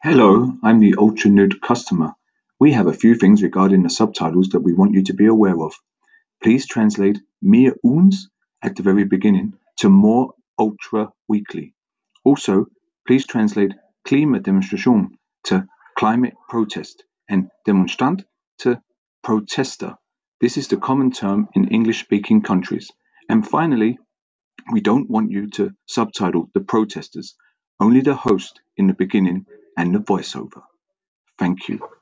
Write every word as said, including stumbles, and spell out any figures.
Hello, I'm the Ultra Nerd customer. We have a few things regarding the subtitles that we want you to be aware of. Please translate Meer Oons at the very beginning to More Ultra Weekly. Also, please translate Klimademonstration to Climate Protest and Demonstrant to Protester. This is the common term in English speaking countries. And finally, we don't want you to subtitle the protesters, only the host in the beginning and the voiceover. Thank you.